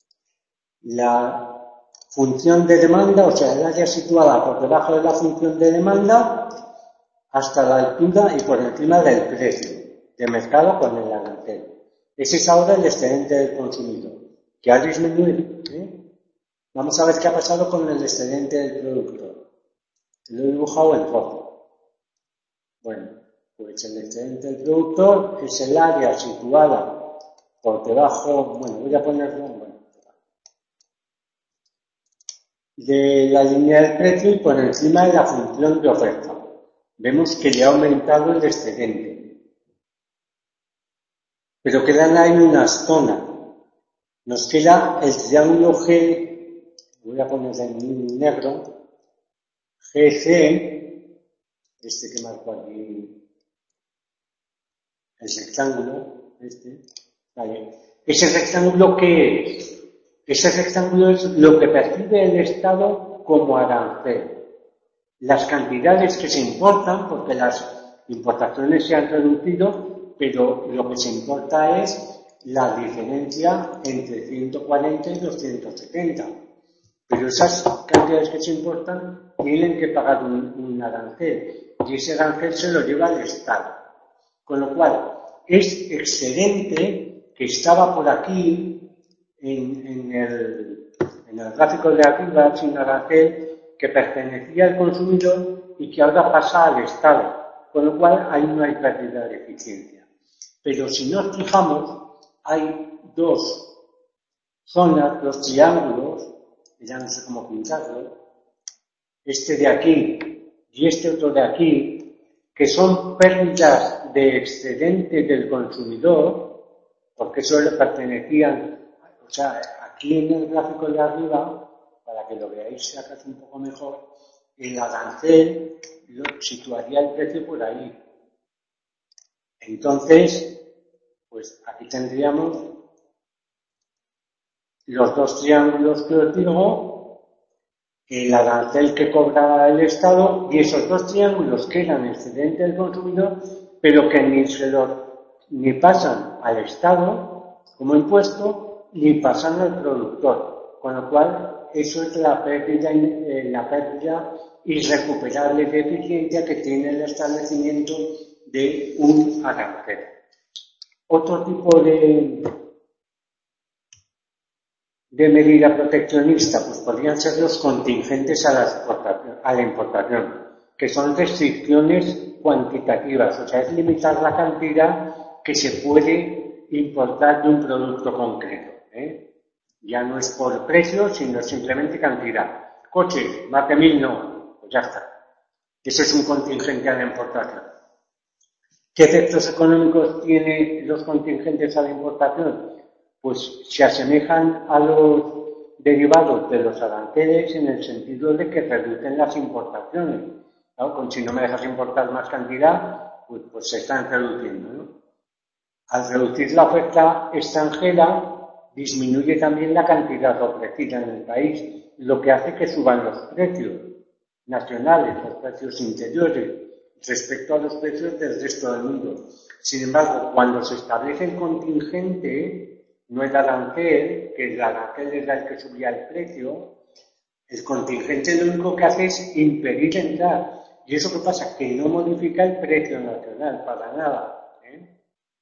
La función de demanda, o sea, el área situada por debajo de la función de demanda hasta la altura y por encima del precio de mercado con el arancel. Ese es ahora el excedente del consumidor, que ha disminuido. ¿eh? Vamos a ver qué ha pasado con el excedente del productor. Lo he dibujado en rojo. Bueno, pues el excedente del productor es el área situada por debajo, bueno, voy a ponerlo, bueno, de la línea del precio y por encima de la función de oferta. Vemos que le ha aumentado el excedente. Pero quedan ahí unas zonas. Nos queda el triángulo G, voy a poner en negro, G C, este que marco aquí, el rectángulo, este, vale. ¿Ese rectángulo qué es? Ese rectángulo es lo que percibe el Estado como arancel. Las cantidades que se importan, porque las importaciones se han reducido, pero lo que se importa es la diferencia entre ciento cuarenta y doscientos setenta. Pero esas cantidades que se importan tienen que pagar un, un arancel, y ese arancel se lo lleva el Estado. Con lo cual, es excedente que estaba por aquí en, en, el, en el gráfico de arriba, sin arancel, que pertenecía al consumidor y que ahora pasa al Estado, con lo cual ahí no hay pérdida de eficiencia. Pero si nos fijamos, hay dos zonas, dos triángulos, ya no sé cómo pintarlo, este de aquí y este otro de aquí, que son pérdidas de excedente del consumidor, porque eso le pertenecían, o sea, aquí en el gráfico de arriba, para que lo veáis acaso un poco mejor, el arancel lo situaría el precio por ahí. Entonces, pues aquí tendríamos los dos triángulos que os digo, el arancel que cobraba el Estado y esos dos triángulos que eran excedente del consumidor, pero que ni se lo, ni pasan al Estado como impuesto, ni pasan al productor, con lo cual eso es la pérdida, eh, la pérdida irrecuperable de eficiencia que tiene el establecimiento de un arancel. Otro tipo de, de medida proteccionista, pues podrían ser los contingentes a la, a la importación, que son restricciones cuantitativas, o sea, es limitar la cantidad que se puede importar de un producto concreto. ¿eh? Ya no es por precio, sino simplemente cantidad. Coches, más de mil no, pues ya está. Ese es un contingente a la importación. ¿Qué efectos económicos tienen los contingentes a la importación? pues se asemejan a los derivados de los aranceles en el sentido de que reducen las importaciones. ¿No? Con si no me dejas importar más cantidad, pues, pues se están reduciendo, ¿no? Al reducir la oferta extranjera, disminuye también la cantidad ofrecida en el país, lo que hace que suban los precios nacionales, los precios interiores, respecto a los precios del resto del mundo. Sin embargo, cuando se establece el contingente, no el arancel, que el arancel era el que subía el precio, el contingente lo único que hace es impedir entrar. ¿Y eso qué pasa? Que no modifica el precio nacional, para nada. ¿eh?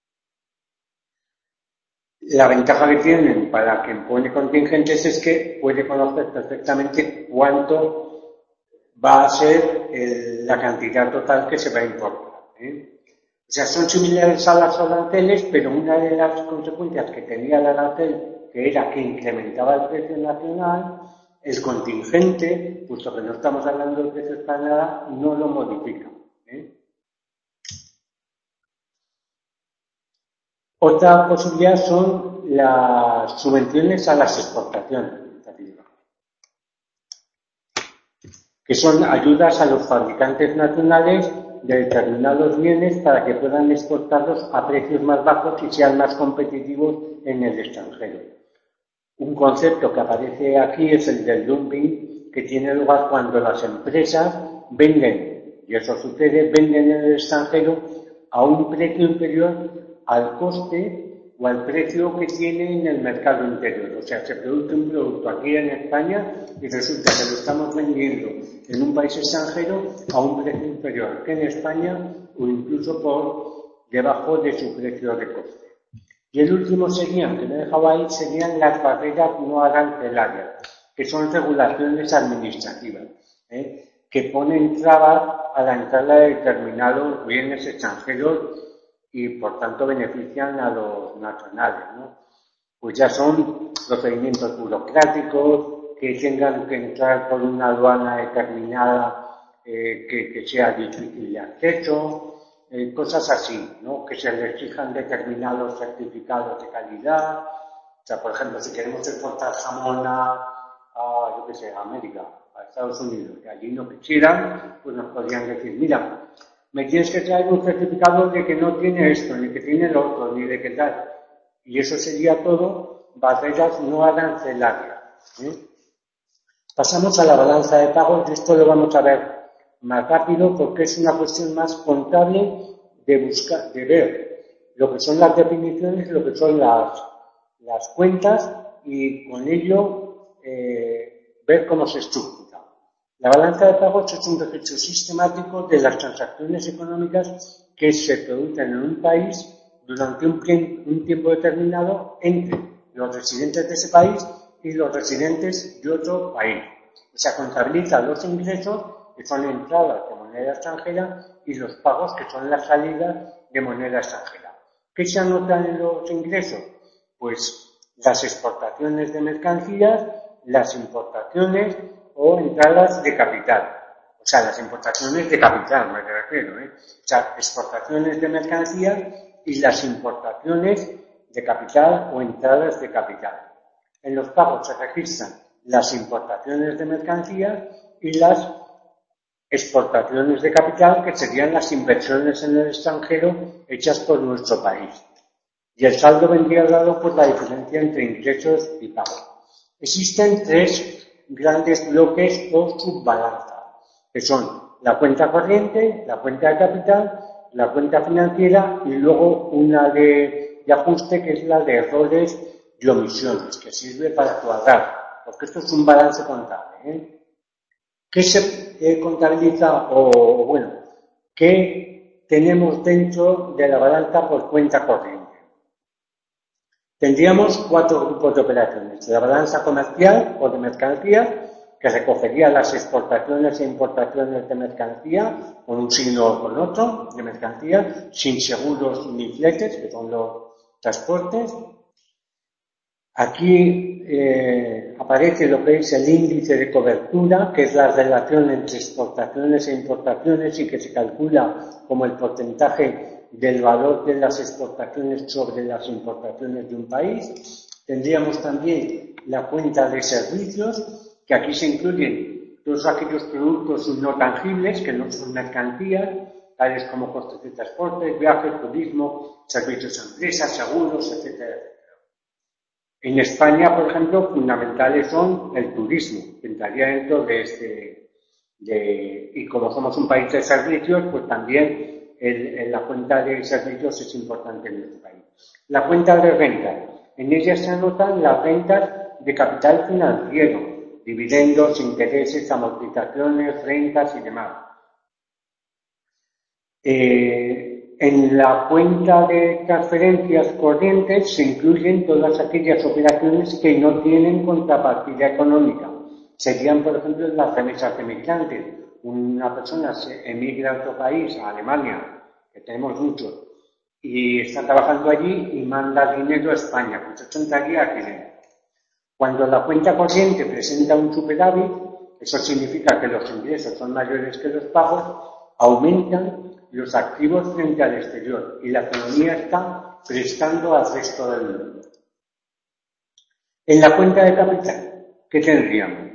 La ventaja que tienen para quien pone contingentes es que puede conocer perfectamente cuánto va a ser el, la cantidad total que se va a importar. ¿eh? O sea, son similares a las aranceles, pero una de las consecuencias que tenía el arancel, que era que incrementaba el precio nacional, el contingente, puesto que no estamos hablando de precios para nada, no lo modifica. ¿eh? Otra posibilidad son las subvenciones a las exportaciones, que son ayudas a los fabricantes nacionales de determinados bienes para que puedan exportarlos a precios más bajos y sean más competitivos en el extranjero. Un concepto que aparece aquí es el del dumping, que tiene lugar cuando las empresas venden, y eso sucede, venden en el extranjero a un precio inferior al coste o al precio que tiene en el mercado interior. O sea, se produce un producto aquí en España y resulta que lo estamos vendiendo en un país extranjero a un precio inferior que en España o incluso por debajo de su precio de coste. Y el último serían, que me he dejado ahí, serían las barreras no arancelarias, que son regulaciones administrativas, ¿eh? que ponen trabas a la entrada de determinados bienes extranjeros y por tanto benefician a los nacionales, ¿no? Pues ya son procedimientos burocráticos, que tengan que entrar por una aduana determinada eh, que, que sea difícil de acceso, eh, cosas así, ¿no? Que se les exijan determinados certificados de calidad. O sea, por ejemplo, si queremos exportar jamón a, a yo qué sé, a América, a Estados Unidos, que allí no quisieran, pues nos podrían decir, mira, me tienes que traer un certificado de que no tiene esto, ni que tiene lo otro, ni de qué tal. Y eso sería todo barreras no arancelarias. ¿eh? Pasamos a la balanza de pagos, y esto lo vamos a ver más rápido porque es una cuestión más contable de buscar, de ver lo que son las definiciones, lo que son las, las cuentas y con ello eh, ver cómo se estructura. La balanza de pagos es un registro sistemático de las transacciones económicas que se producen en un país durante un, un tiempo determinado entre los residentes de ese país y los residentes de otro país. O sea, contabiliza los ingresos, que son entradas de moneda extranjera, y los pagos, que son las salidas de moneda extranjera. ¿Qué se anotan en los ingresos? Pues las exportaciones de mercancías, las importaciones o entradas de capital. O sea, las importaciones de capital, me refiero, ¿eh? O sea, exportaciones de mercancías y las importaciones de capital o entradas de capital. En los pagos se registran las importaciones de mercancías y las exportaciones de capital, que serían las inversiones en el extranjero hechas por nuestro país. Y el saldo vendría dado por la diferencia entre ingresos y pagos. Existen tres grandes bloques o subbalanza, que son la cuenta corriente, la cuenta de capital, la cuenta financiera y luego una de, de ajuste, que es la de errores y omisiones, que sirve para cuadrar, porque esto es un balance contable. ¿eh? ¿Qué se eh, contabiliza o, bueno, qué tenemos dentro de la balanza por cuenta corriente? Tendríamos cuatro grupos de operaciones. La balanza comercial o de mercancía, que recogería las exportaciones e importaciones de mercancía con un signo o con otro de mercancía, sin seguros ni fletes, que son los transportes. Aquí eh, aparece lo que es el índice de cobertura, que es la relación entre exportaciones e importaciones y que se calcula como el porcentaje del valor de las exportaciones sobre las importaciones de un país. Tendríamos también la cuenta de servicios, que aquí se incluyen todos aquellos productos no tangibles, que no son mercancías, tales como costes de transporte, viajes, turismo, servicios a empresas, seguros, etcétera, etcétera. En España, por ejemplo, fundamentales son el turismo, que entraría dentro de este, de, y como somos un país de servicios, pues también el, el, la cuenta de servicios es importante en nuestro país. La cuenta de rentas, en ella se anotan las rentas de capital financiero, dividendos, intereses, amortizaciones, rentas y demás. Eh, en la cuenta de transferencias corrientes se incluyen todas aquellas operaciones que no tienen contrapartida económica. Serían, por ejemplo, las remesas de migrantes. Una persona se emigra a otro país, a Alemania, que tenemos muchos, y está trabajando allí y manda dinero a España, pues eso entraría aquí dentro. Cuando la cuenta corriente presenta un superávit, eso significa que los ingresos son mayores que los pagos, aumentan los activos frente al exterior y la economía está prestando al resto del mundo. En la cuenta de capital, ¿qué tendríamos?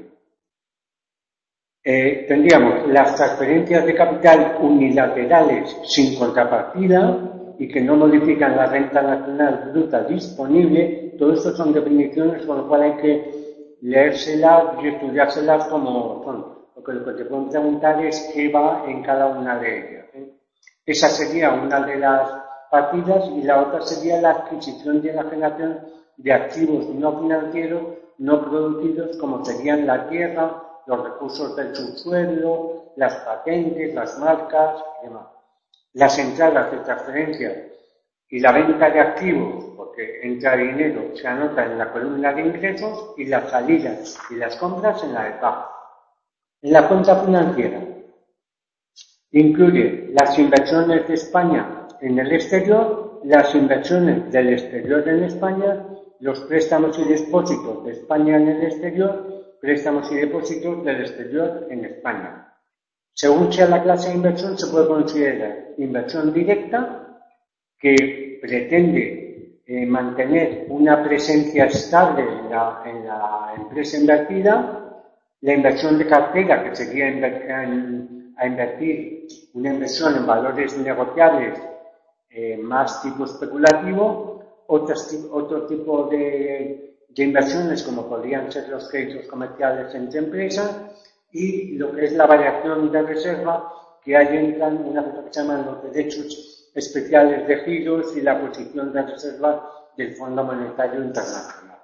Eh, tendríamos las transferencias de capital unilaterales sin contrapartida y que no modifican la renta nacional bruta disponible. Todo esto son definiciones con lo cual hay que leérselas y estudiárselas como son, porque lo que te pueden preguntar es qué va en cada una de ellas, ¿eh? Esa sería una de las partidas y la otra sería la adquisición y la generación de activos no financieros no producidos, como serían la tierra, los recursos del subsuelo, las patentes, las marcas y demás. Las entradas de transferencias y la venta de activos, porque entra dinero, se anota en la columna de ingresos, y las salidas y las compras en la de pago. En la cuenta financiera incluye las inversiones de España en el exterior, las inversiones del exterior en España, los préstamos y depósitos de España en el exterior, préstamos y depósitos del exterior en España. Según sea la clase de inversión, se puede considerar inversión directa, que pretende eh, mantener una presencia estable en la, en la empresa invertida, la inversión de cartera, que sería en, a invertir una inversión en valores negociables eh, más tipo especulativo, otras, otro tipo de, de inversiones como podrían ser los créditos comerciales entre empresas, y lo que es la variación de reserva, que ahí entran una cosa que se llaman los derechos especiales de giros y la posición de reserva del Fondo Monetario Internacional.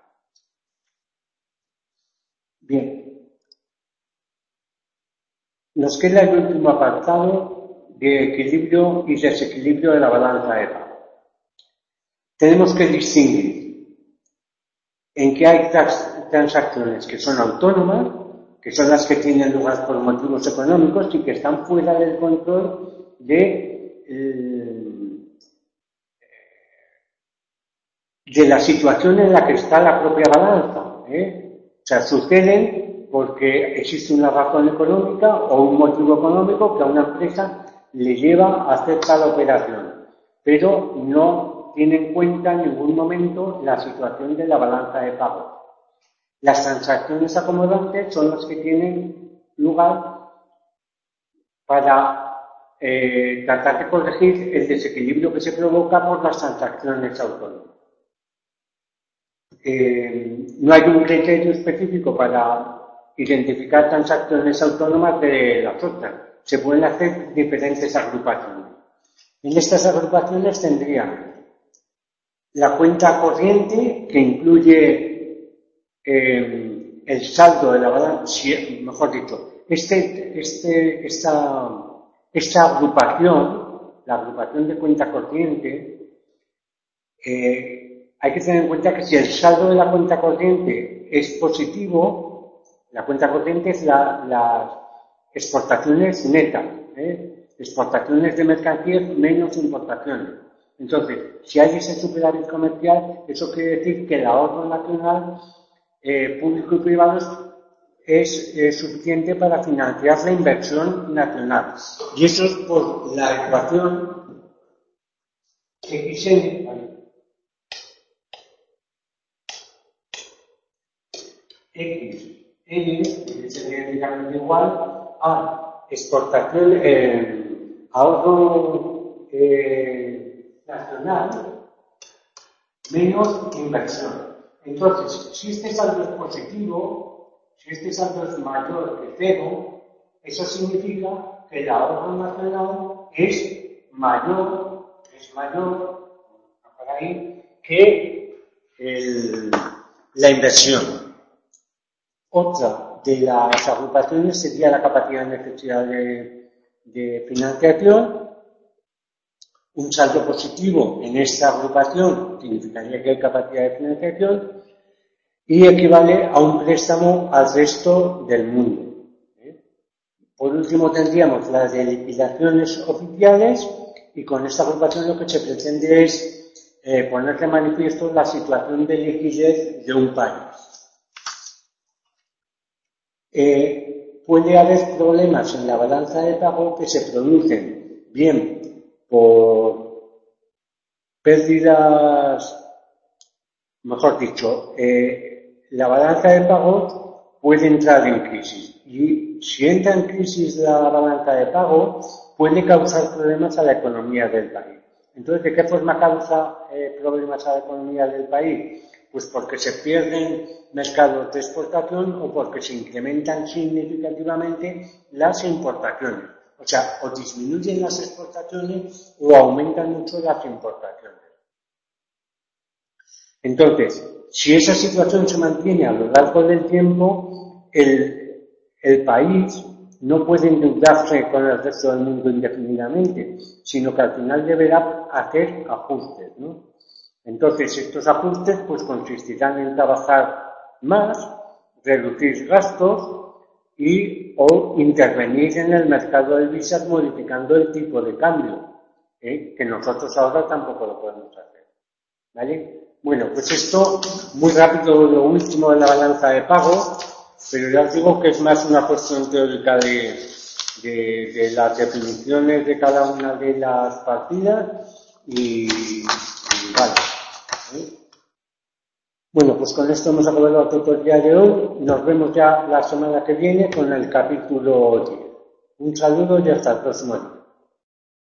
Bien. Nos queda el último apartado de equilibrio y desequilibrio de la balanza de pago. Tenemos que distinguir en que hay trans transacciones que son autónomas, que son las que tienen lugar por motivos económicos y que están fuera del control de, eh, de la situación en la que está la propia balanza, ¿eh? O sea, suceden porque existe una razón económica o un motivo económico que a una empresa le lleva a hacer tal operación, pero no tiene en cuenta en ningún momento la situación de la balanza de pago. Las transacciones acomodantes son las que tienen lugar para eh, tratar de corregir el desequilibrio que se provoca por las transacciones autónomas. Eh, no hay un criterio específico para identificar transacciones autónomas de las otras. Se pueden hacer diferentes agrupaciones. En estas agrupaciones tendrían la cuenta corriente, que incluye eh, el saldo de la balanza, mejor dicho, este, este, esta, esta agrupación, la agrupación de cuenta corriente, eh, hay que tener en cuenta que si el saldo de la cuenta corriente es positivo, la cuenta corriente es la, las exportaciones netas, ¿eh? Exportaciones de mercancías menos importaciones. Entonces, si hay ese superávit comercial, eso quiere decir que el ahorro nacional, eh, público y privado, es eh, suficiente para financiar la inversión nacional. Y eso es por la ecuación X N X, N, que sería directamente igual a exportación, eh, ahorro eh, nacional menos inversión. Entonces, si este saldo es positivo, si este saldo es mayor que cero, eso significa que el ahorro nacional es mayor, es mayor, por ahí, que el, la inversión. Otra de las agrupaciones sería la capacidad de necesidad de, de financiación. Un saldo positivo en esta agrupación significaría que hay capacidad de financiación y equivale a un préstamo al resto del mundo. Por último tendríamos las de liquidaciones oficiales y con esta agrupación lo que se pretende es eh, poner de manifiesto la situación de liquidez de un país. Eh, puede haber problemas en la balanza de pago que se producen bien por pérdidas, mejor dicho, eh, la balanza de pagos puede entrar en crisis y si entra en crisis la balanza de pago puede causar problemas a la economía del país. Entonces, ¿de qué forma causa eh, problemas a la economía del país? Pues porque se pierden mercados de exportación o porque se incrementan significativamente las importaciones. O sea, o disminuyen las exportaciones o aumentan mucho las importaciones. Entonces, si esa situación se mantiene a lo largo del tiempo, el, el país no puede endeudarse con el resto del mundo indefinidamente, sino que al final deberá hacer ajustes, ¿no? Entonces, estos ajustes pues consistirán en trabajar más, reducir gastos y o intervenir en el mercado de divisas modificando el tipo de cambio, ¿eh? Que nosotros ahora tampoco lo podemos hacer, ¿vale? Bueno, pues esto, muy rápido lo último de la balanza de pago, pero ya os digo que es más una cuestión teórica de, de, de las definiciones de cada una de las partidas y, y vale. ¿eh? Bueno, pues con esto hemos acabado la tutoría de hoy. Nos vemos ya la semana que viene con el capítulo diez. Un saludo y hasta el próximo día.